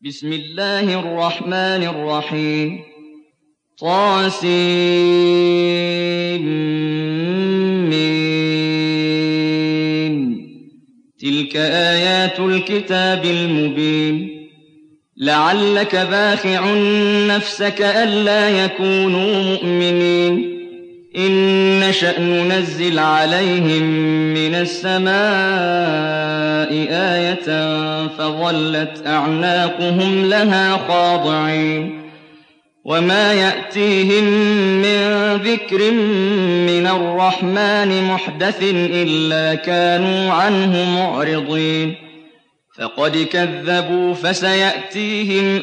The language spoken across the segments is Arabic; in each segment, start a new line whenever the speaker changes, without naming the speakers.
بسم الله الرحمن الرحيم طاسم تلك آيات الكتاب المبين لعلك باخع نفسك ألا يكونوا مؤمنين إن نشأ ننزل عليهم من السماء آية فظلت أعناقهم لها خاضعين وما يأتيهم من ذكر من الرحمن محدث إلا كانوا عنه معرضين فقد كذبوا فسيأتيهم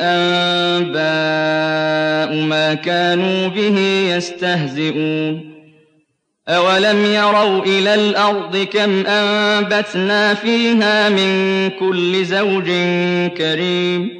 أنباء ما كانوا به يستهزئون أولم يروا إلى الأرض كم أنبتنا فيها من كل زوج كريم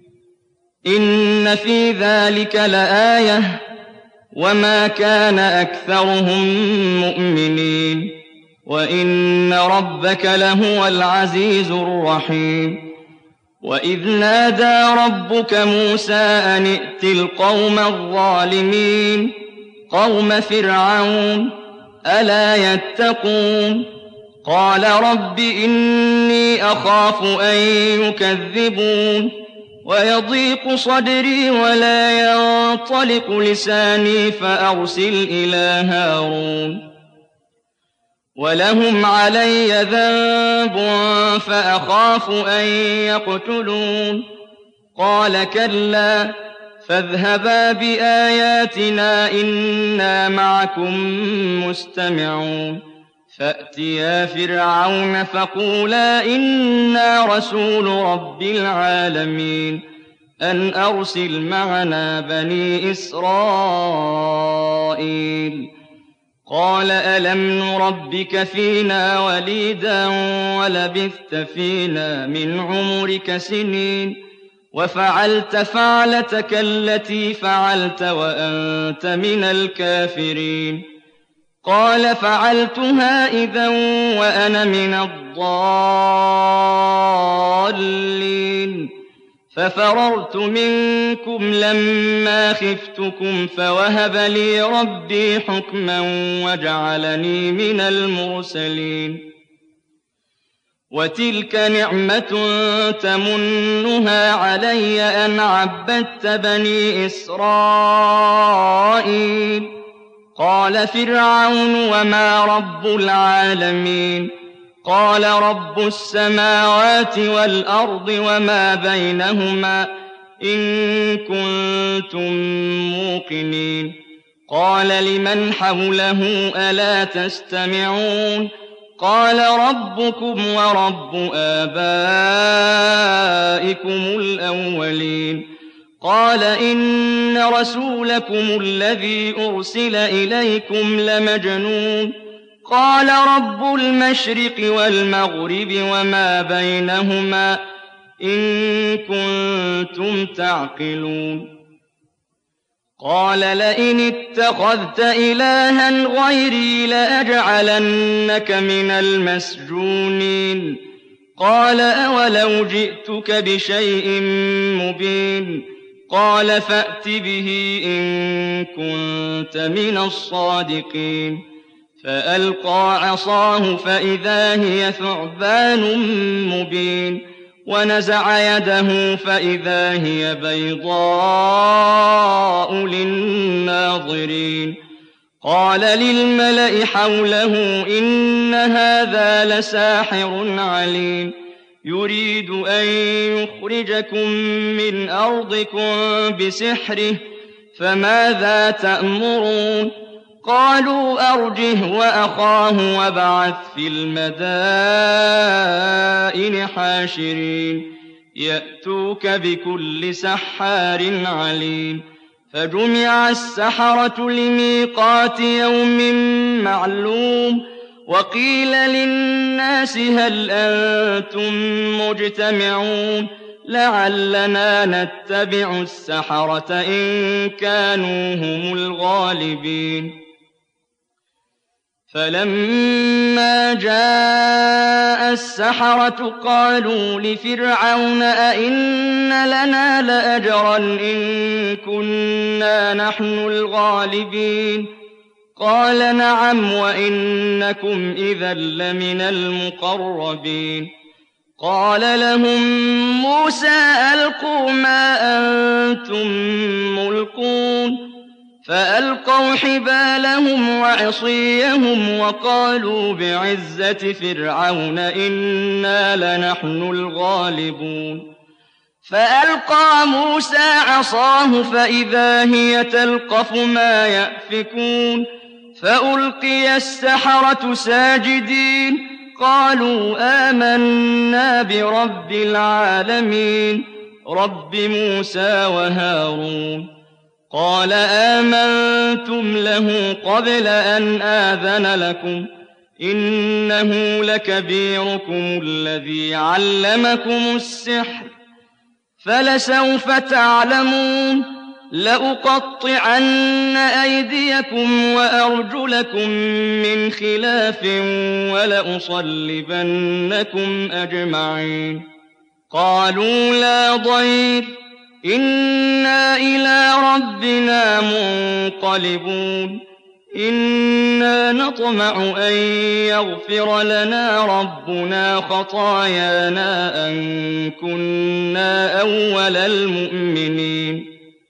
إن في ذلك لآية وما كان أكثرهم مؤمنين وإن ربك لهو العزيز الرحيم وإذ نادى ربك موسى أن ائت القوم الظالمين قوم فرعون ألا يتقون قال رب إني أخاف أن يكذبون ويضيق صدري ولا ينطلق لساني فأرسل إلى هارون ولهم علي ذنب فأخاف أن يقتلون قال كلا فاذهبا بآياتنا إنا معكم مستمعون فأتيا فرعون فقولا إنا رسول رب العالمين أن أرسل معنا بني إسرائيل قال ألم نربك فينا وليدا ولبثت فينا من عمرك سنين وفعلت فعلتك التي فعلت وأنت من الكافرين قال فعلتها إذا وأنا من الضالين ففررت منكم لما خفتكم فوهب لي ربي حكما وجعلني من المرسلين وتلك نعمة تمنها علي أن عبدت بني إسرائيل قال فرعون وما رب العالمين قال رب السماوات والأرض وما بينهما إن كنتم موقنين قال لمن حوله ألا تستمعون قال ربكم ورب آبائكم الأولين قال إن رسولكم الذي أرسل إليكم لمجنون قال رب المشرق والمغرب وما بينهما إن كنتم تعقلون قال لئن اتخذت إلها غيري لأجعلنك من المسجونين قال أولو جئتك بشيء مبين قال فأت به إن كنت من الصادقين فألقى عصاه فإذا هي ثعبان مبين ونزع يده فإذا هي بيضاء للناظرين قال للملأ حوله إن هذا لساحر عليم يريد أن يخرجكم من أرضكم بسحره فماذا تأمرون قالوا أرجه وأخاه وابعث في المدائن حاشرين يأتوك بكل سحار عليم فجمع السحرة لميقات يوم معلوم وقيل للناس هل أنتم مجتمعون لعلنا نتبع السحرة إن كانوا هم الغالبين فلما جاء السحرة قالوا لفرعون أئن لنا لنا لأجرا إن كنا نحن الغالبين قال نعم وإنكم إذا لمن المقربين قال لهم موسى ألقوا ما أنتم ملقون فألقوا حبالهم وعصيهم وقالوا بعزة فرعون إنا لنحن الغالبون فألقى موسى عصاه فإذا هي تلقف ما يأفكون فألقي السحرة ساجدين قالوا آمنا برب العالمين رب موسى وهارون قال آمنتم له قبل أن آذن لكم إنه لكبيركم الذي علمكم السحر فلسوف تعلمون لأقطعن أيديكم وأرجلكم من خلاف ولأصلبنكم أجمعين قالوا لا ضير إنا إلى ربنا منقلبون إنا نطمع أن يغفر لنا ربنا خطايانا أن كنا أول المؤمنين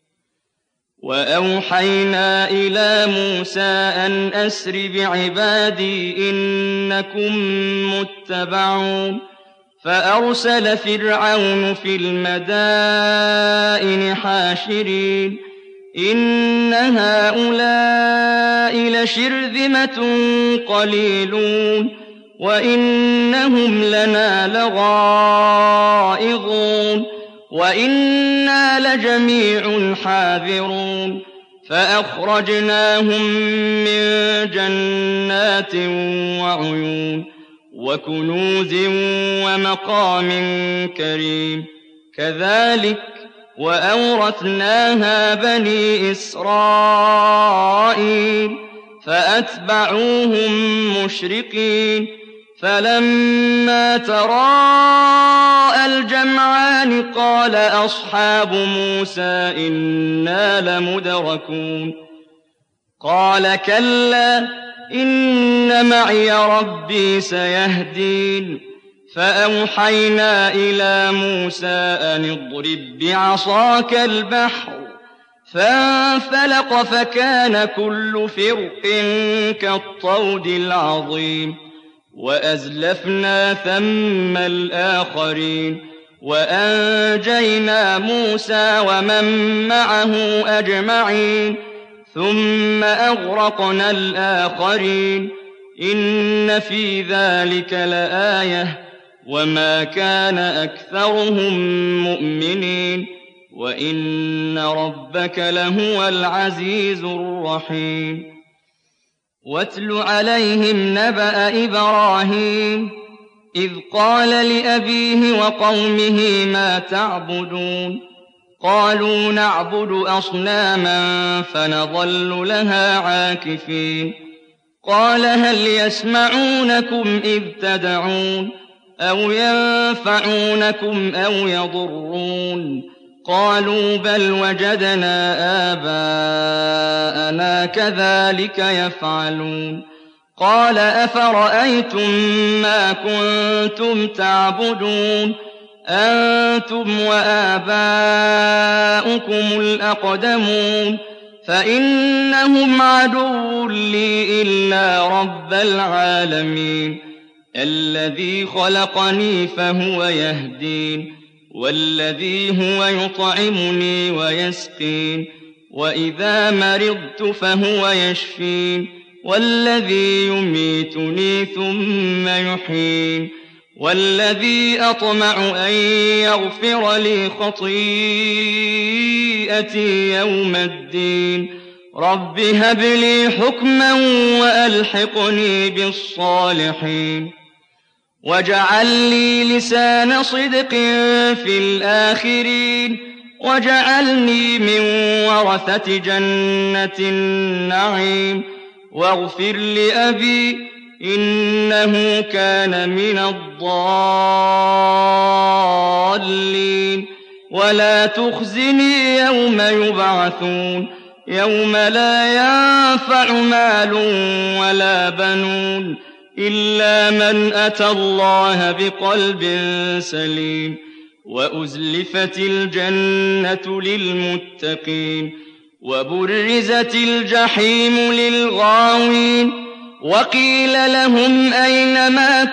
وأوحينا إلى موسى أن أسر بعبادي إنكم متبعون فأرسل فرعون في المدائن حاشرين إن هؤلاء لشرذمة قليلون وإنهم لنا لغائظون وإنا لجميع حاذرون فأخرجناهم من جنات وعيون وكنوز ومقام كريم كذلك وأورثناها بني إسرائيل فأتبعوهم مشرقين فلما تراءى الجمعان قال أصحاب موسى إنا لمدركون قال كلا إن معي ربي سيهدين فأوحينا إلى موسى أن اضرب بعصاك البحر فانفلق فكان كل فرق كالطود العظيم وأزلفنا ثم الآخرين وأنجينا موسى ومن معه أجمعين ثم أغرقنا الآخرين إن في ذلك لآية وما كان أكثرهم مؤمنين وإن ربك لهو العزيز الرحيم واتل عليهم نبأ إبراهيم إذ قال لأبيه وقومه ما تعبدون قالوا نعبد أصناما فنظل لها عاكفين قال هل يسمعونكم إذ تدعون أو ينفعونكم أو يضرون قالوا بل وجدنا آباءنا كذلك يفعلون قال أفرأيتم ما كنتم تعبدون أنتم وآباؤكم الأقدمون فإنهم عدو لي إلا رب العالمين الذي خلقني فهو يهدين والذي هو يطعمني ويسقين وإذا مرضت فهو يشفين والذي يميتني ثم يحيين والذي أطمع أن يغفر لي خطيئتي يوم الدين رب هب لي حكما وألحقني بالصالحين واجعل لي لسان صدق في الآخرين واجعلني من ورثة جنة النعيم واغفر لأبي إنه كان من الضالين ولا تخزني يوم يبعثون يوم لا ينفع مال ولا بنون إلا من أتى الله بقلب سليم وأزلفت الجنة للمتقين وبرزت الجحيم للغاوين وقيل لهم أينما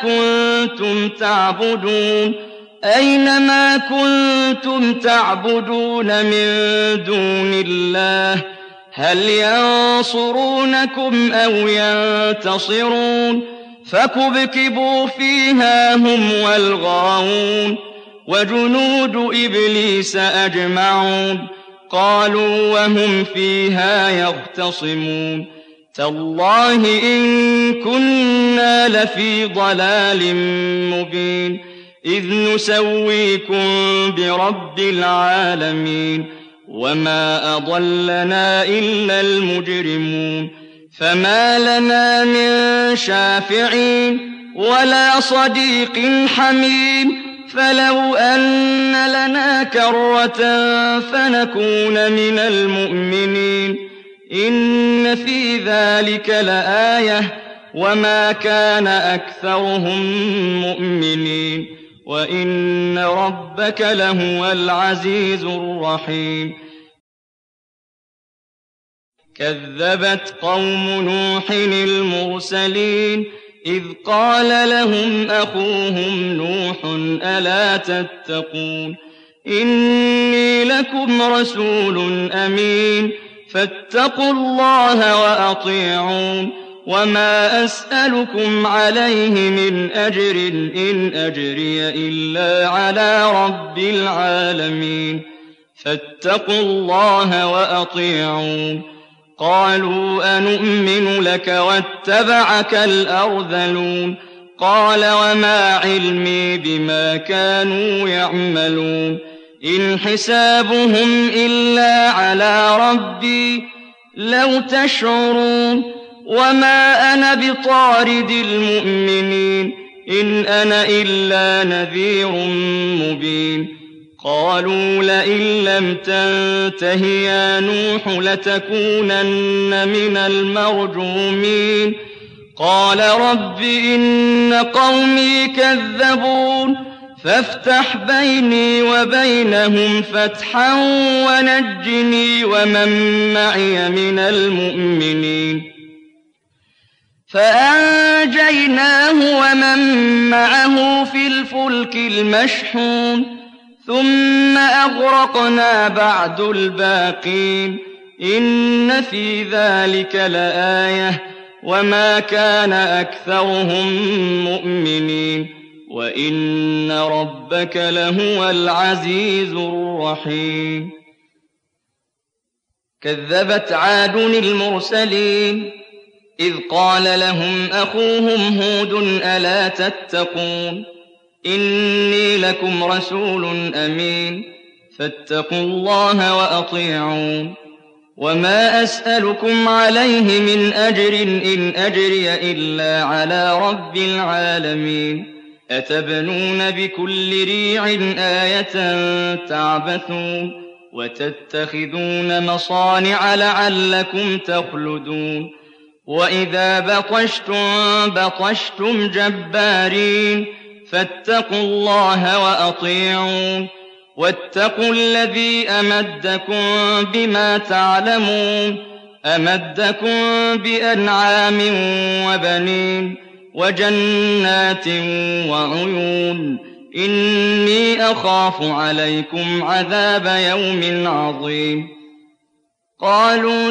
كنتم تعبدون من دون الله هل ينصرونكم أو ينتصرون فكبكبوا فيها هم والغاوون وجنود إبليس أجمعون قالوا وهم فيها يختصمون تالله إن كنا لفي ضلال مبين إذ نسويكم برب العالمين وما أضلنا إلا المجرمون فما لنا من شافعين ولا صديق حميم فلو أن لنا كرة فنكون من المؤمنين إن في ذلك لآية وما كان أكثرهم مؤمنين وإن ربك لهو العزيز الرحيم كذبت قوم نوح المرسلين إذ قال لهم أخوهم نوح ألا تتقون إني لكم رسول أمين فاتقوا الله وأطيعون وما أسألكم عليه من أجر إن أجري إلا على رب العالمين فاتقوا الله وأطيعون قالوا أنؤمن لك واتبعك الأرذلون قال وما علمي بما كانوا يعملون إن حسابهم إلا على ربي لو تشعرون وما أنا بطارد المؤمنين إن أنا إلا نذير مبين قالوا لئن لم تنته يا نوح لتكونن من المرجومين قال رب إن قومي كذبون فافتح بيني وبينهم فتحا ونجني ومن معي من المؤمنين فأنجيناه ومن معه في الفلك المشحون ثم أغرقنا بعد الباقين إن في ذلك لآية وما كان أكثرهم مؤمنين وإن ربك لهو العزيز الرحيم كذبت عاد المرسلين إذ قال لهم أخوهم هود ألا تتقون إني لكم رسول أمين فاتقوا الله وأطيعون وما أسألكم عليه من أجر إن أجري إلا على رب العالمين أتبنون بكل ريع آية تعبثون وتتخذون مصانع لعلكم تخلدون وإذا بطشتم جبارين فاتقوا الله وأطيعون واتقوا الذي أمدكم بما تعلمون أمدكم بأنعام وبنين وجنات وعيون إني أخاف عليكم عذاب يوم عظيم قالوا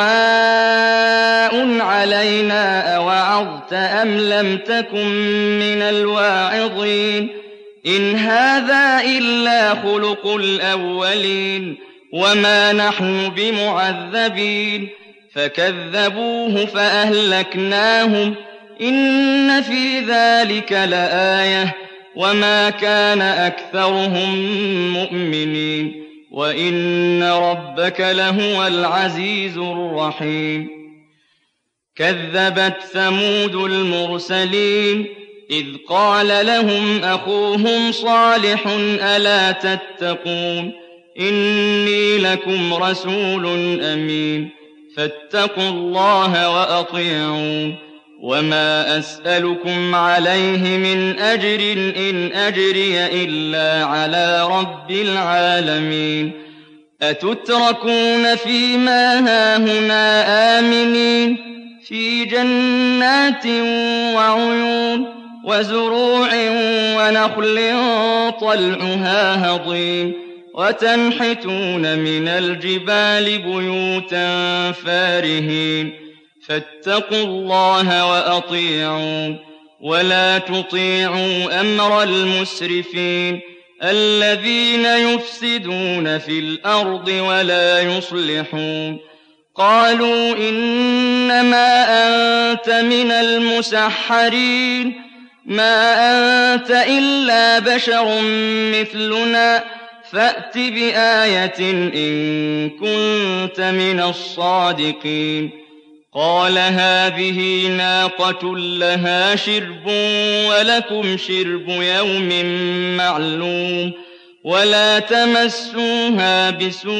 سواء علينا أوعظت أم لم تكن من الواعظين إن هذا إلا خلق الأولين وما نحن بمعذبين فكذبوه فأهلكناهم إن في ذلك لآية وما كان أكثرهم مؤمنين وإن ربك لهو العزيز الرحيم كذبت ثمود المرسلين إذ قال لهم أخوهم صالح ألا تتقون إني لكم رسول أمين فاتقوا الله وأطيعون وما أسألكم عليه من أجر إن أجري إلا على رب العالمين أتتركون فيما هاهنا آمنين في جنات وعيون وزروع ونخل طلعها هضيم وتنحتون من الجبال بيوتا فارهين فاتقوا الله وأطيعون ولا تطيعوا أمر المسرفين الذين يفسدون في الأرض ولا يصلحون قالوا إنما أنت من المسحرين ما أنت إلا بشر مثلنا فأت بآية إن كنت من الصادقين قال هذه ناقة لها شرب ولكم شرب يوم معلوم ولا تمسوها بسوء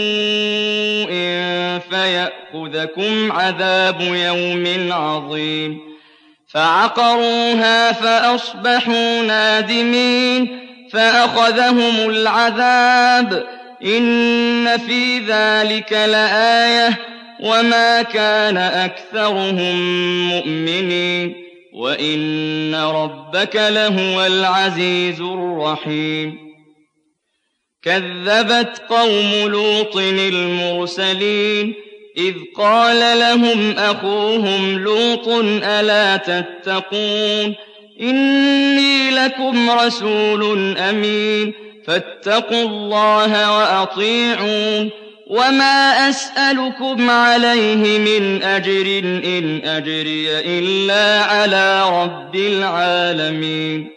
فيأخذكم عذاب يوم عظيم فعقروها فأصبحوا نادمين فأخذهم العذاب إن في ذلك لآية وما كان أكثرهم مؤمنين وإن ربك لهو العزيز الرحيم كذبت قوم لوط المرسلين إذ قال لهم أخوهم لوط ألا تتقون إني لكم رسول أمين فاتقوا الله وأطيعون وما أسألكم عليه من أجر إن أجري إلا على رب العالمين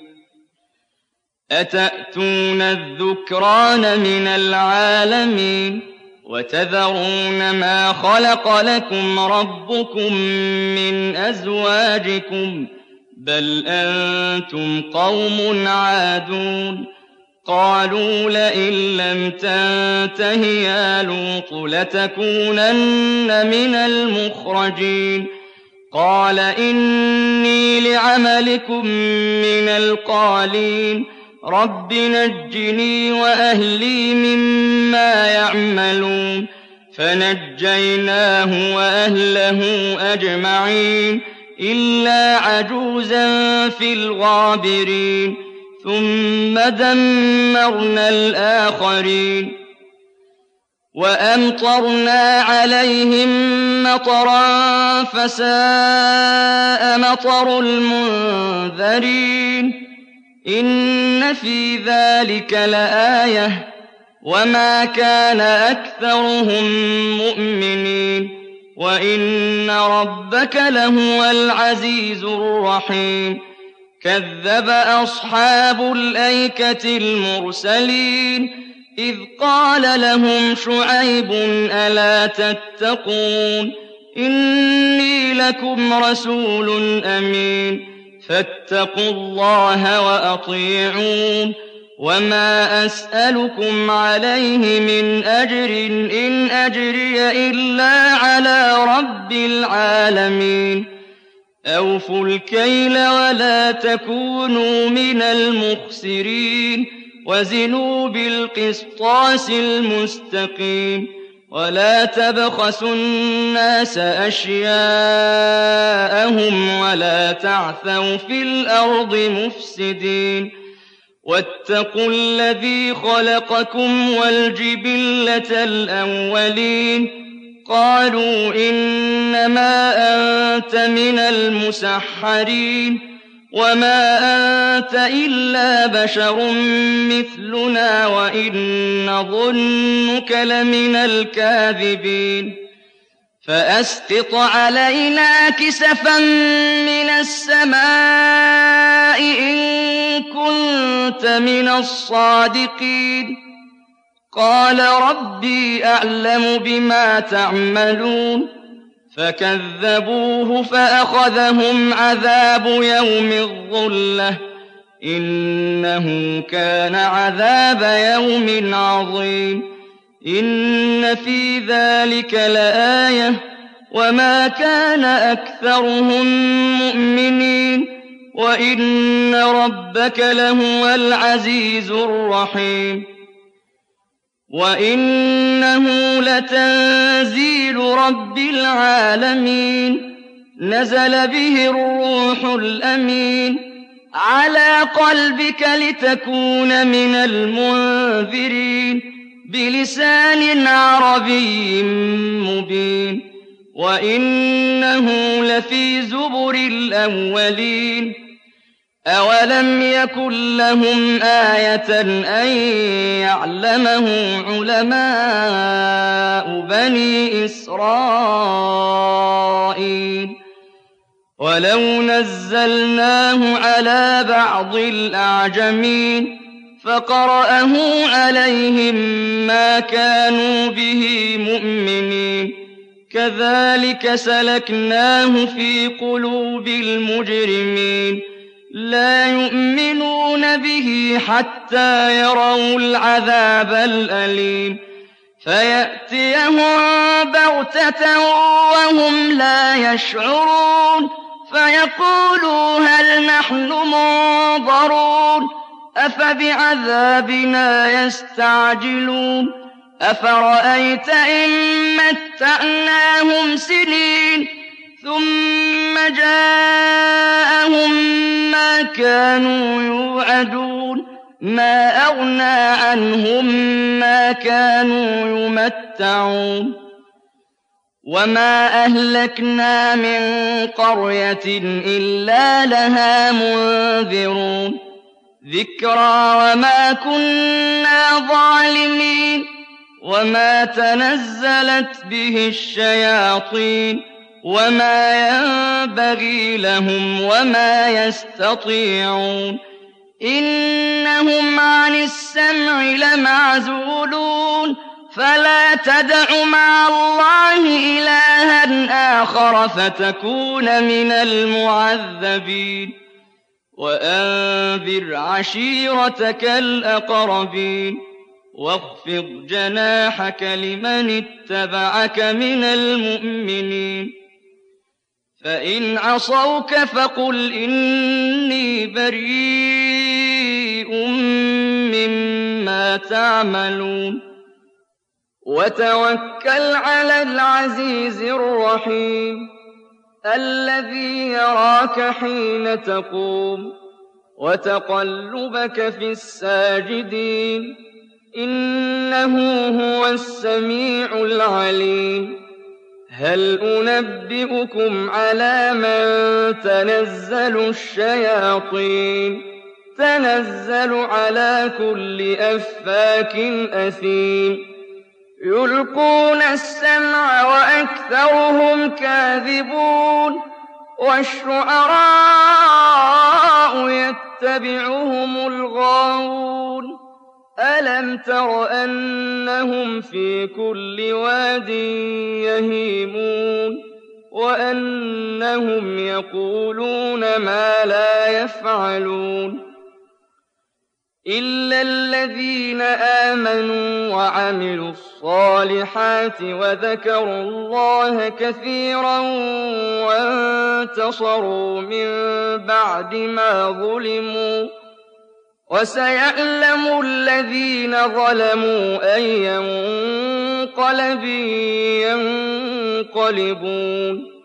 أتأتون الذكران من العالمين وتذرون ما خلق لكم ربكم من أزواجكم بل أنتم قوم عادون قالوا لئن لم تنته يا لوط لتكونن من المخرجين قال إني لعملكم من القالين رب نجني وأهلي مما يعملون فنجيناه وأهله أجمعين إلا عجوزا في الغابرين ثم دمرنا الآخرين وأمطرنا عليهم مطرا فساء مطر المنذرين إن في ذلك لآية وما كان أكثرهم مؤمنين وإن ربك لهو العزيز الرحيم كذب أصحاب الأيكة المرسلين إذ قال لهم شعيب ألا تتقون إني لكم رسول أمين فاتقوا الله وأطيعون وما أسألكم عليه من أجر إن أجري إلا على رب العالمين أوفوا الكيل ولا تكونوا من المخسرين وزنوا بالقسطاس المستقيم ولا تبخسوا الناس أشياءهم ولا تعثوا في الأرض مفسدين واتقوا الذي خلقكم والجبلة الأولين قالوا إنما أنت من المسحرين وما أنت إلا بشر مثلنا وإن نظنك لمن الكاذبين فأسقط علينا كسفا من السماء إن كنت من الصادقين قال ربي أعلم بما تعملون فكذبوه فأخذهم عذاب يوم الظلة إنه كان عذاب يوم عظيم إن في ذلك لآية وما كان أكثرهم مؤمنين وإن ربك لهو العزيز الرحيم وإنه لتنزيل رب العالمين نزل به الروح الأمين على قلبك لتكون من المنذرين بلسان عربي مبين وإنه لفي زبر الأولين أولم يكن لهم آية أن يعلمه علماء بني إسرائيل ولو نزلناه على بعض الأعجمين فقرأه عليهم ما كانوا به مؤمنين كذلك سلكناه في قلوب المجرمين لا يؤمنون به حتى يروا العذاب الأليم فيأتيهم بغتة وهم لا يشعرون فيقولوا هل نحن منظرون أفبعذابنا يستعجلون أفرأيت إن متعناهم سنين ثم جاءهم ما كانوا يوعدون ما أغنى عنهم ما كانوا يمتعون وما أهلكنا من قرية إلا لها منذرون ذكرى وما كنا ظالمين وما تنزلت به الشياطين وما ينبغي لهم وما يستطيعون إنهم عن السمع لمعزولون فلا تدع مع الله إلها آخر فتكون من المعذبين وأنذر عشيرتك الأقربين واخفض جناحك لمن اتبعك من المؤمنين فإن عصوك فقل إني بريء مما تعملون وتوكل على العزيز الرحيم الذي يراك حين تقوم وتقلبك في الساجدين إنه هو السميع العليم هل أنبئكم على من تنزل الشياطين تنزل على كل أفاك أثيم يلقون السمع وأكثرهم كاذبون والشعراء يتبعهم الغاوون ألم تر أنهم في كل واد يهيمون وأنهم يقولون ما لا يفعلون إلا الذين آمنوا وعملوا الصالحات وذكروا الله كثيرا وانتصروا من بعد ما ظلموا وسيعلم الذين ظلموا أي منقلب ينقلبون